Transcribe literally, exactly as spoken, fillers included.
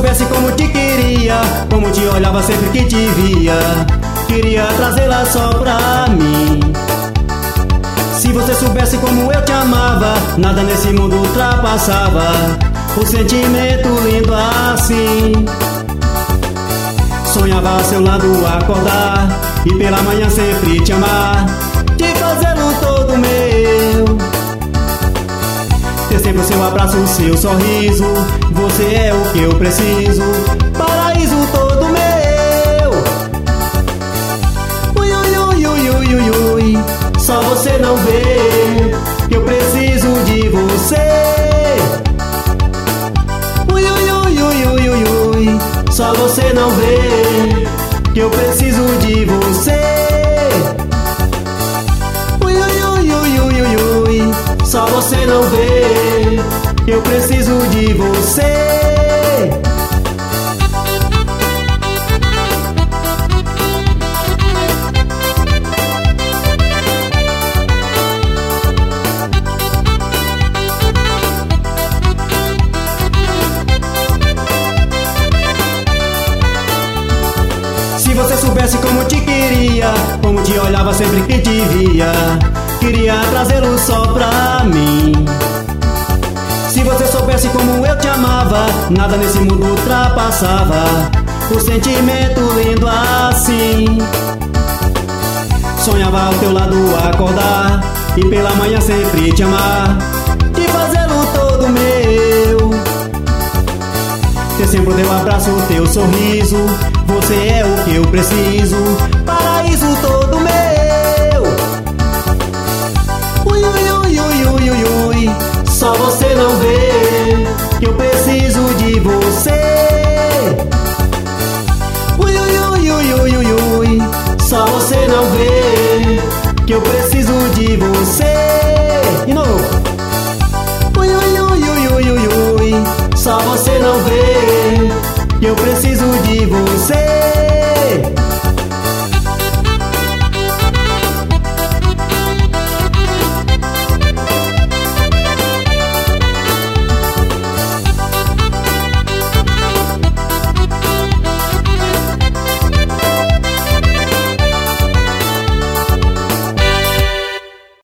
soubesse como te queria, como te olhava sempre que te via, queria trazê-la só pra mim. Se você soubesse como eu te amava, nada nesse mundo ultrapassava o sentimento lindo assim. Sonhava ao seu lado acordar e pela manhã sempre te amar, te fazê-lo todo meu. Ter sempre o seu abraço, o seu sorriso, você é o que eu preciso, paraíso todo meu. Ui, ui, ui, ui, ui, ui, ui. Só você não vê que eu preciso de você. Ui, ui, ui, ui, ui, ui, ui. Só você não vê que eu preciso de você. Ui, ui, ui, ui, ui, ui, ui. Só você não vê que eu preciso de você. Se você soubesse como te queria, como te olhava sempre que te via, queria trazê-lo só pra mim. Se você soubesse como eu te amava, nada nesse mundo ultrapassava o sentimento lindo assim. Sonhava ao teu lado acordar e pela manhã sempre te amar, te fazê-lo todo meu. Ter sempre o teu abraço, o teu sorriso, você é o que eu preciso, paraíso todo meu. Ui, ui, ui, ui, ui, ui, ui. Só você não vê que eu preciso de você. Ui, ui, ui, ui, ui, ui, ui. Só você não vê que eu preciso de você. De novo. Ui, ui, ui, ui, ui, ui, ui. Só você